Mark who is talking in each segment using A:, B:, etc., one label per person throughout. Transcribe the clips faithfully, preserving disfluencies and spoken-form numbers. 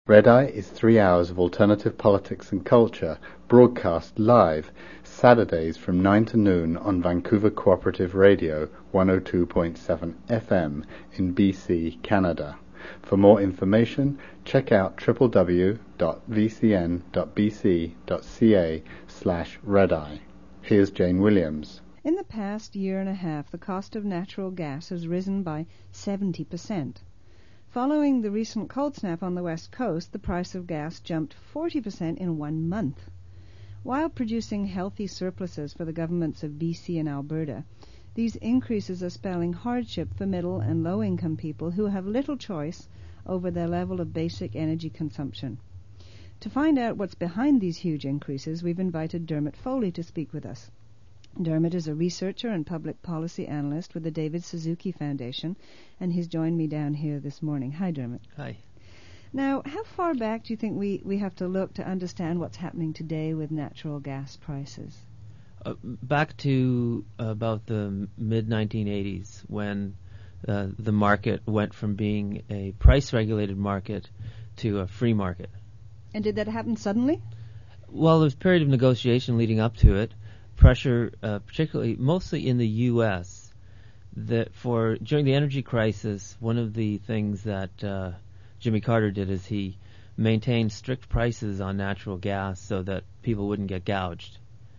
A: Red Eye is three hours of alternative politics and culture, broadcast live, Saturdays from nine to noon on Vancouver Cooperative Radio one oh two point seven F M in B C, Canada. For more information, check out w w w dot v c n dot b c dot c a slash redeye. Here's Jane Williams.
B: In the past year and a half, the cost of natural gas has risen by seventy percent. Following the recent cold snap on the west coast, the price of gas jumped forty percent in one month. While producing healthy surpluses for the governments of B C and Alberta, these increases are spelling hardship for middle and low-income people who have little choice over their level of basic energy consumption. To find out what's behind these huge increases, we've invited Dermot Foley to speak with us. Dermot is a researcher and public policy analyst with the David Suzuki Foundation, and he's joined me down here this morning. Hi, Dermot.
C: Hi.
B: Now, how far back do you think we, we have to look to understand what's happening today with natural gas prices?
C: Uh, back to uh, about the mid nineteen eighties, when uh, the market went from being a price-regulated market to a free market.
B: And did that happen suddenly?
C: Well, there was a period of negotiation leading up to it. Pressure, uh, particularly, mostly in the U S, that for during the energy crisis, one of the things that uh, Jimmy Carter did is he maintained strict prices on natural gas so that people wouldn't get gouged.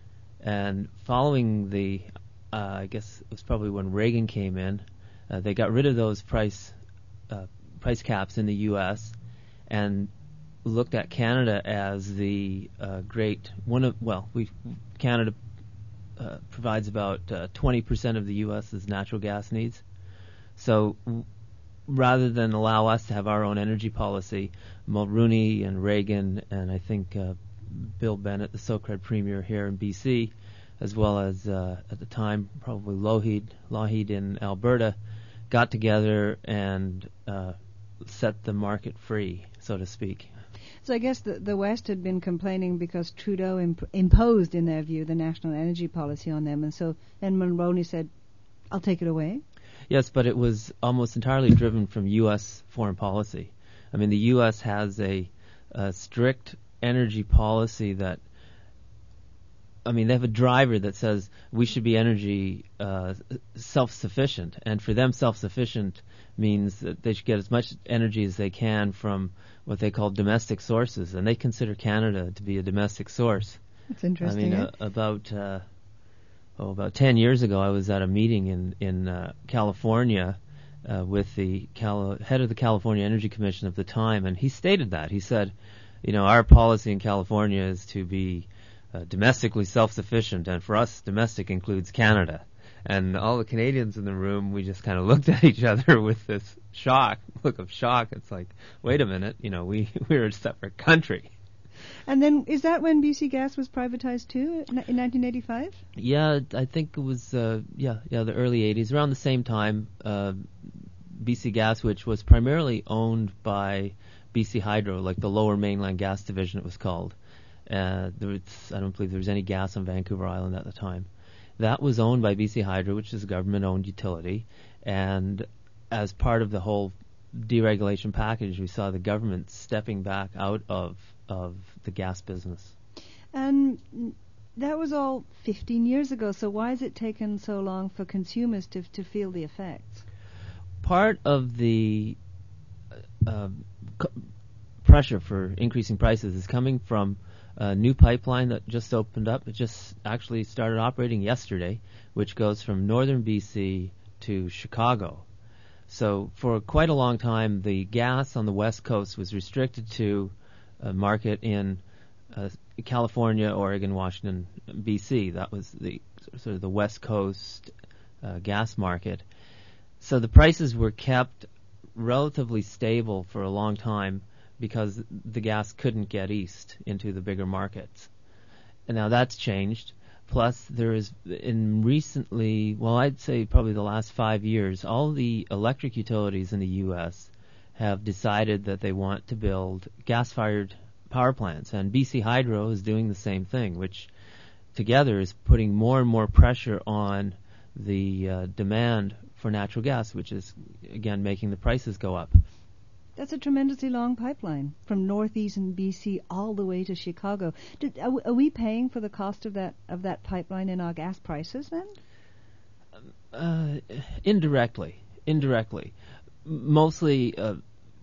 C: And following the, uh, I guess it was probably when Reagan came in, uh, they got rid of those price uh, price caps in the U S and looked at Canada as the uh, great one of well, we Canada. Uh, provides about uh, twenty percent of the U S's natural gas needs. So w- rather than allow us to have our own energy policy, Mulroney and Reagan and I think uh, Bill Bennett, the Socred Premier here in B C, as well as uh, at the time probably Lougheed, Lougheed in Alberta, got together and uh, set the market free, so to speak.
B: So I guess the, the West had been complaining because Trudeau imp- imposed, in their view, the national energy policy on them, and so then Mulroney said, I'll take it away.
C: Yes, but it was almost entirely driven from U S foreign policy. I mean, the U S has a, a strict energy policy that, I mean, they have a driver that says we should be energy uh, self-sufficient, and for them self-sufficient means that they should get as much energy as they can from what they call domestic sources, and they consider Canada to be a domestic source.
B: That's interesting.
C: I mean,
B: eh?
C: uh, about uh, oh, about ten years ago, I was at a meeting in in uh, California uh, with the Cal- head of the California Energy Commission of the time, and he stated that. He said, you know, our policy in California is to be uh, domestically self-sufficient, and for us, domestic includes Canada. And all the Canadians in the room, we just kind of looked at each other with this shock, look of shock. It's like, wait a minute, you know, we, we're a separate country.
B: And then, is that when B C Gas was privatized too, in nineteen eighty-five?
C: Yeah, I think it was, uh, yeah, yeah, the early eighties. Around the same time, uh, B C Gas, which was primarily owned by B C Hydro, like the Lower Mainland Gas Division it was called. Uh, there was, I don't believe there was any gas on Vancouver Island at the time. That was owned by B C Hydro, which is a government-owned utility, and as part of the whole deregulation package, we saw the government stepping back out of of the gas business.
B: And that was all fifteen years ago, so why has it taken so long for consumers to to feel the effects?
C: Part of the uh, c- pressure for increasing prices is coming from a new pipeline that just opened up. It just actually started operating yesterday, which goes from northern B C to Chicago. So for quite a long time, the gas on the West Coast was restricted to a market in uh, California, Oregon, Washington, B C. That was the sort of the West Coast uh, gas market. So the prices were kept relatively stable for a long time because the gas couldn't get east into the bigger markets. And now that's changed. Plus, there is, in recently, well, I'd say probably the last five years, all the electric utilities in the U S have decided that they want to build gas-fired power plants. And B C Hydro is doing the same thing, which together is putting more and more pressure on the uh, demand for natural gas, which is, again, making the prices go up.
B: That's a tremendously long pipeline from northeastern B C all the way to Chicago. Did, are, are we paying for the cost of that of that pipeline in our gas prices then?
C: Uh, indirectly, indirectly, mostly uh,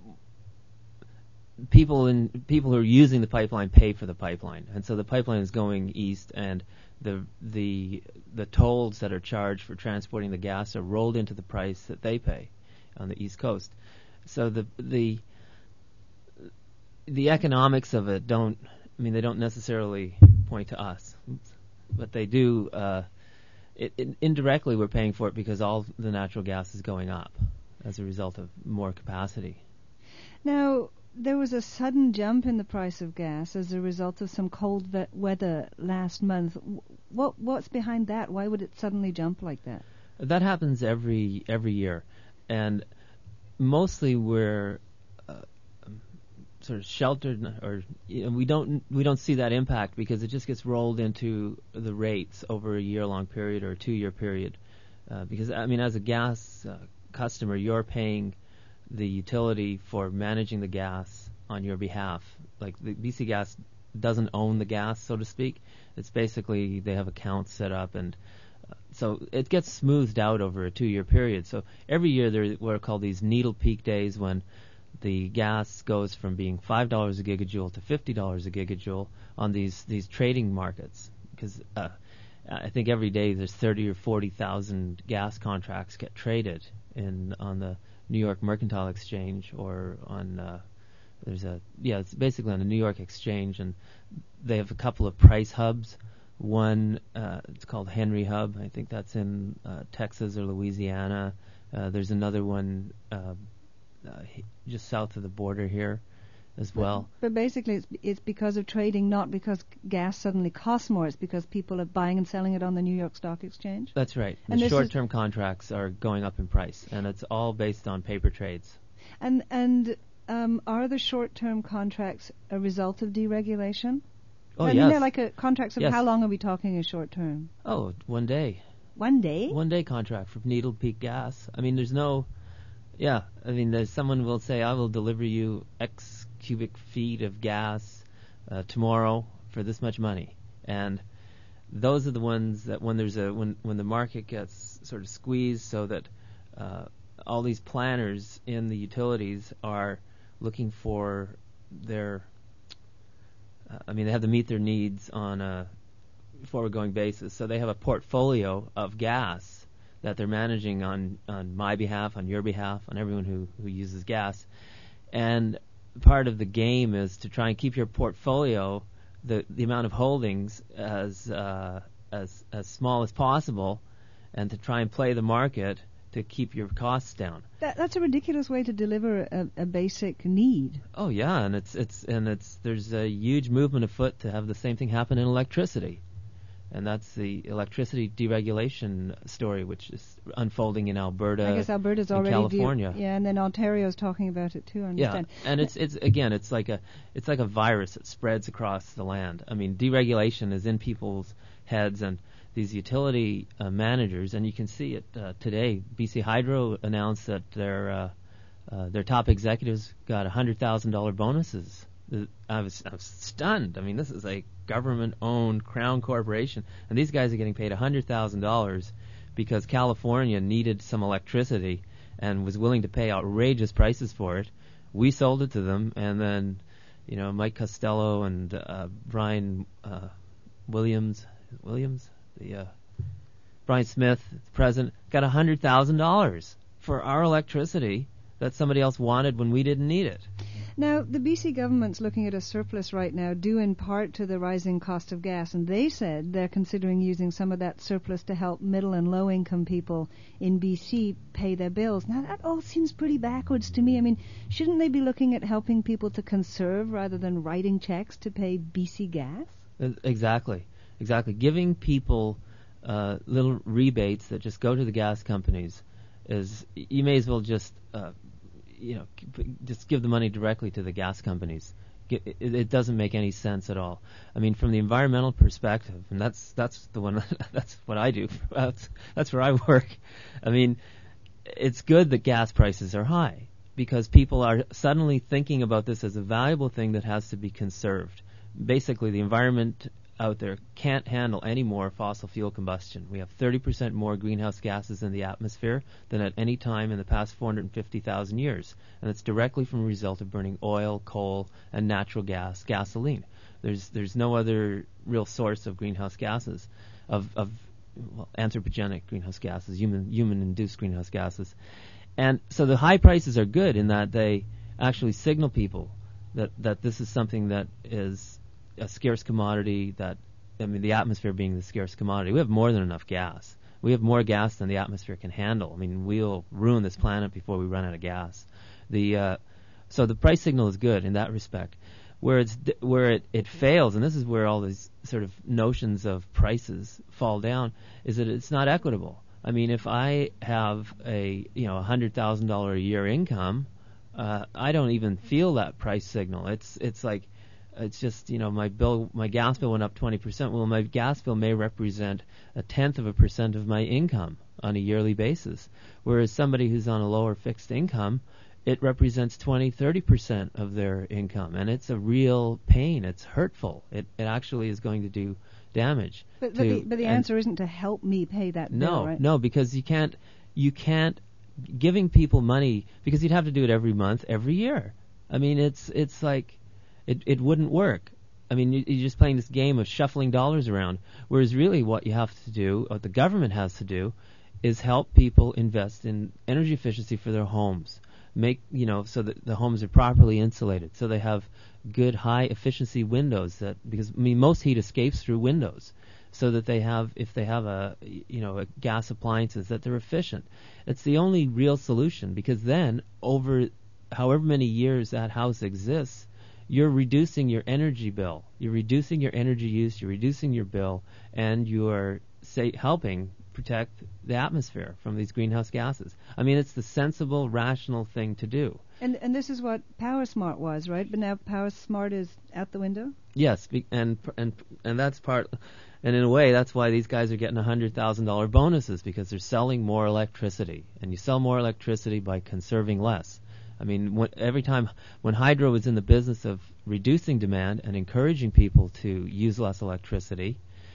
C: people in people who are using the pipeline pay for the pipeline, and so the pipeline is going east, and the the the tolls that are charged for transporting the gas are rolled into the price that they pay on the East Coast. So the the the economics of it don't, I mean, they don't necessarily point to us, but they do. Uh, it, it, indirectly, we're paying for it because all the natural gas is going up as a result of more capacity.
B: Now, there was a sudden jump in the price of gas as a result of some cold ve- weather last month. What what's behind that? Why would it suddenly jump like that?
C: That happens every every year, and mostly we're uh, sort of sheltered, or you know, we don't we don't see that impact because it just gets rolled into the rates over a year-long period or a two-year period. Uh, because I mean, as a gas uh, customer, you're paying the utility for managing the gas on your behalf. Like the B C Gas doesn't own the gas, so to speak. It's basically they have accounts set up, and uh, so it gets smoothed out over a two-year period. So every year there are what are called these needle peak days when the gas goes from being five dollars a gigajoule to fifty dollars a gigajoule on these these trading markets. Because uh, I think every day there's thirty or forty thousand gas contracts get traded in on the New York Mercantile Exchange, or on uh, there's a yeah it's basically on the New York Exchange, and they have a couple of price hubs. One uh, it's called Henry Hub. I think that's in uh, Texas or Louisiana. Uh, there's another one uh, uh, just south of the border here as well.
B: But, but basically, it's it's because of trading, not because gas suddenly costs more. It's because people are buying and selling it on the New York Stock Exchange.
C: That's right.
B: And
C: the short-term contracts are going up in price, and it's all based on paper trades.
B: And and um, are the short-term contracts a result of deregulation?
C: Oh,
B: I
C: yes.
B: mean, they're like a contracts of
C: Yes.
B: how long are we talking as short-term?
C: Oh, one day.
B: One day?
C: One day contract for needle peak gas. I mean, there's no, yeah. I mean, there's someone will say, I will deliver you X cubic feet of gas uh, tomorrow for this much money, and those are the ones that when there's a when when the market gets sort of squeezed, so that uh, all these planners in the utilities are looking for their. Uh, I mean, they have to meet their needs on a forward-going basis, so they have a portfolio of gas that they're managing on on my behalf, on your behalf, on everyone who who uses gas, and part of the game is to try and keep your portfolio, the the amount of holdings, as uh, as as small as possible, and to try and play the market to keep your costs down.
B: That, that's a ridiculous way to deliver a, a basic need.
C: Oh yeah, and it's it's and it's there's a huge movement afoot to have the same thing happen in electricity. And that's the electricity deregulation story, which is unfolding in Alberta.
B: I guess Alberta's already
C: California.
B: De- yeah, and then Ontario's talking about it too. I understand.
C: Yeah, and it's it's again, it's like a it's like a virus that spreads across the land. I mean, deregulation is in people's heads, and these utility uh, managers, and you can see it uh, today. B C Hydro announced that their uh, uh, their top executives got one hundred thousand dollars bonuses. I was I was stunned. I mean, this is a government-owned Crown corporation, and these guys are getting paid one hundred thousand dollars because California needed some electricity and was willing to pay outrageous prices for it. We sold it to them, and then, you know, Mike Costello and uh, Brian uh, Williams, Williams, the uh, Brian Smith, the president, got one hundred thousand dollars for our electricity that somebody else wanted when we didn't need it.
B: Now, the B C government's looking at a surplus right now, due in part to the rising cost of gas, and they said they're considering using some of that surplus to help middle and low-income people in B C pay their bills. Now, that all seems pretty backwards to me. I mean, shouldn't they be looking at helping people to conserve rather than writing checks to pay B C Gas?
C: Exactly, exactly. Giving people uh, little rebates that just go to the gas companies is, you may as well just... Uh, you know, just give the money directly to the gas companies. It, it doesn't make any sense at all. I mean, from the environmental perspective, and that's that's the one that's what I do. That's that's where I work. I mean, it's good that gas prices are high. because people are suddenly thinking about this as a valuable thing that has to be conserved. Basically, the environment out there can't handle any more fossil fuel combustion. We have thirty percent more greenhouse gases in the atmosphere than at any time in the past four hundred fifty thousand years, and it's directly from a result of burning oil, coal, and natural gas, gasoline. There's there's no other real source of greenhouse gases, of of well, anthropogenic greenhouse gases, human human induced greenhouse gases. And so the high prices are good in that they actually signal people that, that this is something that is a scarce commodity, that, I mean, the atmosphere being the scarce commodity. We have more than enough gas. We have more gas than the atmosphere can handle. I mean, we'll ruin this planet before we run out of gas. The uh, so the price signal is good in that respect. Where it's where it, it fails, and this is where all these sort of notions of prices fall down, is that it's not equitable. I mean, if I have a you know a hundred thousand dollar a year income, uh, I don't even feel that price signal. It's it's like it's just you know my bill, my gas bill went up twenty percent. Well, my gas bill may represent a tenth of a percent of my income on a yearly basis, whereas somebody who's on a lower fixed income, it represents twenty, thirty percent of their income, and it's a real pain. It's hurtful. It it actually is going to do damage.
B: But, but, the, but the answer isn't to help me pay that
C: no,
B: bill, right?
C: No, because you can't, you can't, giving people money, because you'd have to do it every month, every year. I mean, it's it's like, it, it wouldn't work. I mean, you, you're just playing this game of shuffling dollars around, whereas really what you have to do, what the government has to do, is help people invest in energy efficiency for their homes. Make, you know, so that the homes are properly insulated, so they have good high efficiency windows that, because, I mean, most heat escapes through windows, so that they have, if they have a, you know, a gas appliances, that they're efficient. It's the only real solution, because then over however many years that house exists, you're reducing your energy bill, you're reducing your energy use, you're reducing your bill, and you're say helping protect the atmosphere from these greenhouse gases. I mean, it's the sensible, rational thing to do.
B: And and this is what PowerSmart was, right? But now PowerSmart is out the window?
C: Yes, be, and and and that's part, and in a way, that's why these guys are getting one hundred thousand dollars bonuses, because they're selling more electricity. And you sell more electricity by conserving less. I mean, when, every time when Hydro was in the business of reducing demand and encouraging people to use less electricity,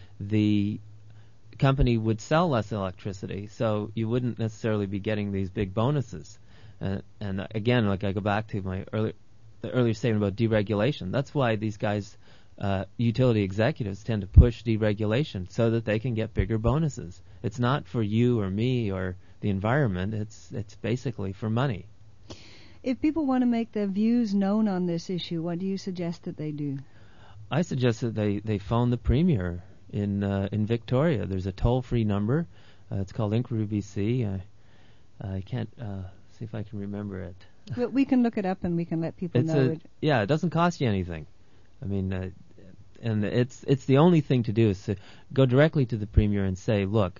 C: the company would sell less electricity, so you wouldn't necessarily be getting these big bonuses. Uh, and uh, again, like I go back to my earlier, the earlier statement about deregulation. That's why these guys, uh, utility executives, tend to push deregulation so that they can get bigger bonuses. It's not for you or me or the environment. It's it's basically for money.
B: If people want to make their views known on this issue, what do you suggest that they do?
C: I suggest that they, they phone the Premier in uh, in Victoria. There's a toll-free number. Uh, it's called Inquiry B C. I, I can't uh, see if I can remember it.
B: Well, we can look it up and we can let people
C: it's
B: know
C: a,
B: it.
C: Yeah, it doesn't cost you anything. I mean, uh, and it's it's the only thing to do is to go directly to the Premier and say, look,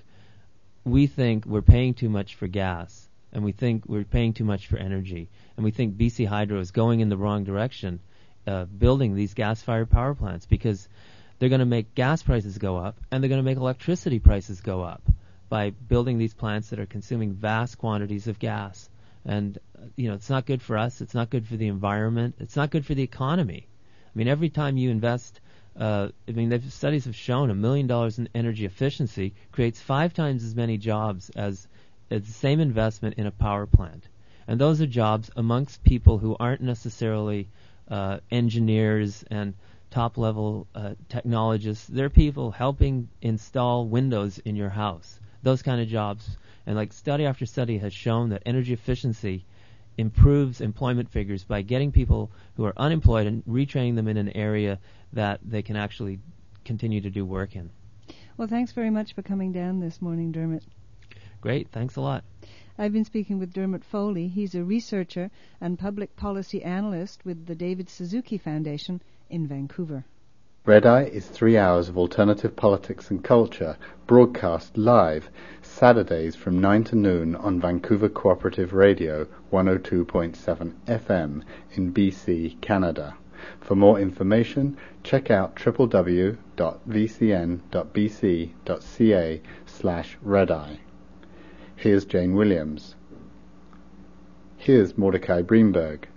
C: we think we're paying too much for gas, and we think we're paying too much for energy, and we think B C Hydro is going in the wrong direction, uh, building these gas-fired power plants, because they're going to make gas prices go up, and they're going to make electricity prices go up by building these plants that are consuming vast quantities of gas. And, uh, you know, it's not good for us. It's not good for the environment. It's not good for the economy. I mean, every time you invest, uh, I mean, they've, studies have shown a million dollars in energy efficiency creates five times as many jobs as, as the same investment in a power plant. And those are jobs amongst people who aren't necessarily uh, engineers and top-level uh, technologists. They're people helping install windows in your house, those kind of jobs. And like study after study has shown that energy efficiency improves employment figures by getting people who are unemployed and retraining them in an area that they can actually continue to do work in.
B: Well, thanks very much for coming down this morning, Dermot.
C: Great, thanks a lot.
B: I've been speaking with Dermot Foley. He's a researcher and public policy analyst with the David Suzuki Foundation in Vancouver.
A: Red Eye is three hours of alternative politics and culture, broadcast live, Saturdays from nine to noon on Vancouver Cooperative Radio one oh two point seven F M in B C, Canada. For more information, check out w w w dot v c n dot b c dot c a slash redeye. Here's Jane Williams. Here's Mordecai Breenberg.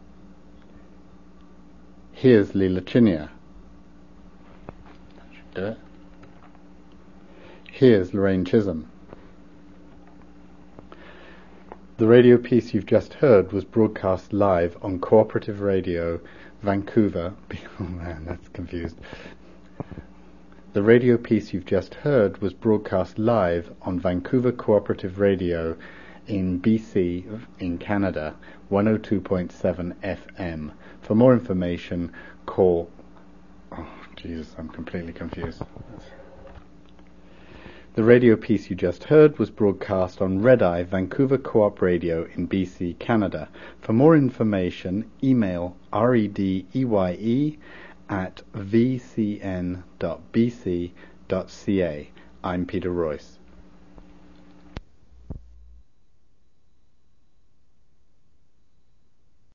A: Here's Leela Chinia. That should do it. Here's Lorraine Chisholm. The radio piece you've just heard was broadcast live on Cooperative Radio, Vancouver. Oh man, that's confused. The radio piece you've just heard was broadcast live on Vancouver Cooperative Radio in B C, in Canada, one oh two point seven F M. For more information, call... Oh, Jesus, I'm completely confused. The radio piece you just heard was broadcast on Red Eye Vancouver Co-op Radio in B C, Canada. For more information, email redeye at v c n dot b c dot c a. I'm Peter Royce.